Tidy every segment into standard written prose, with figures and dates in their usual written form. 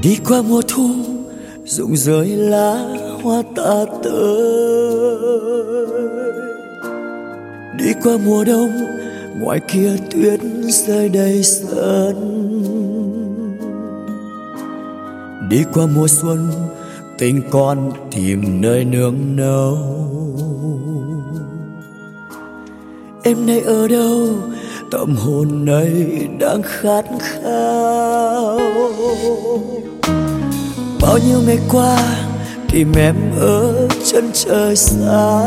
Đi qua mùa thu rụng rơi lá hoa tả tơi, đi qua mùa đông ngoài kia tuyết rơi đầy sân, đi qua mùa xuân tình con tìm nơi nương náu. Em nay ở đâu, tâm hồn này đang khát khao. Bao nhiêu ngày qua tìm em ở chân trời xa,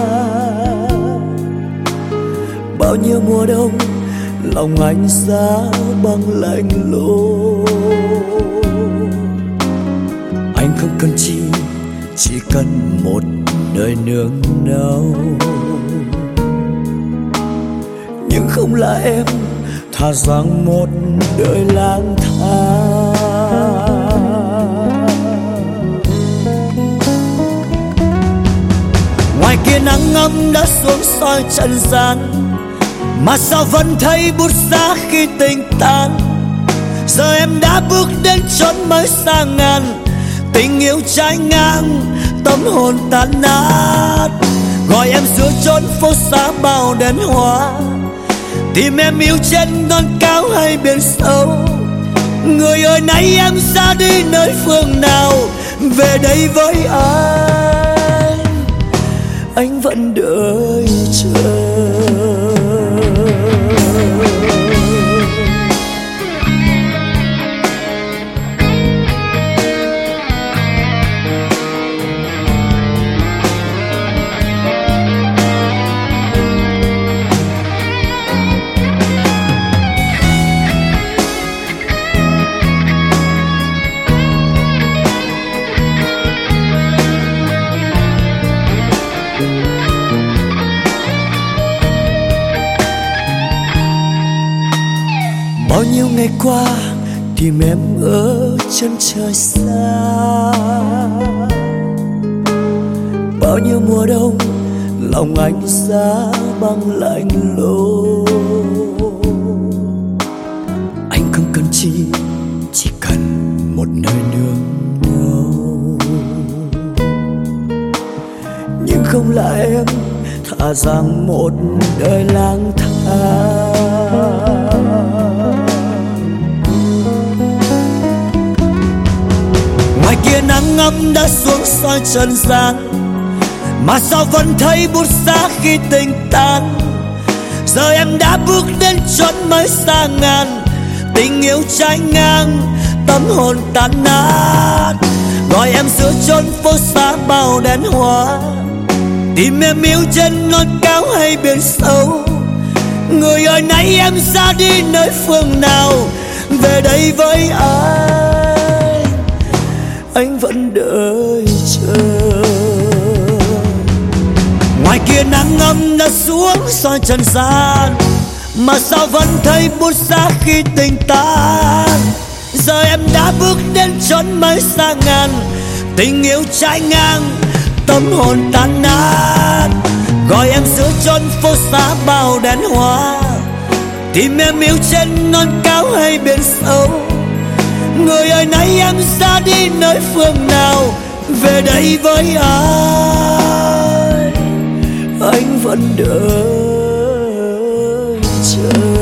bao nhiêu mùa đông lòng anh giá băng lạnh lùng. Anh không cần chi, chỉ cần một đời nương náu. Nhưng không là em, thà rằng một đời lang thang. Ngoài kia nắng ấm đã xuống soi trần gian, mà sao vẫn thấy bút giá khi tình tan. Giờ em đã bước đến chốn mới xa ngàn, tình yêu trái ngang, tâm hồn tan nát. Gọi em giữa chốn phố xá bao đèn hoa, tìm em yêu trên non cao hay biển sâu. Người ơi nay em ra đi nơi phương nào, về đây với anh vẫn đợi chờ. Bao nhiêu ngày qua tìm em ở chân trời xa, bao nhiêu mùa đông lòng anh giá băng lạnh lùng. Anh không cần chi, chỉ cần một nơi nương náu. Nhưng không là em, thà rằng một đời lang thang. Ngoài kia nắng ấm đã xuống soi trần gian, mà sao vẫn thấy bút giá khi tình tan. Giờ em đã bước đến chốn mới xa ngàn, tình yêu trái ngang, tâm hồn tan nát. Gọi em giữa chốn phố xá bao đèn hoa, tìm em yêu trên non cao hay biển sâu. Người ơi nay em ra đi nơi phương nào, về đây với anh vẫn đợi chờ. Ngoài kia nắng ấm đã xuống soi trần gian, mà sao vẫn thấy bút giá khi tình tan. Giờ em đã bước đến chốn mới xa ngàn, tình yêu trái ngang, tâm hồn tan nát. Gọi em giữa chốn phố xá bao đèn hoa, tìm em yêu trên non cao hay biển sâu. Người ơi nay em ra đi nơi phương nào, về đây với anh vẫn đợi chờ.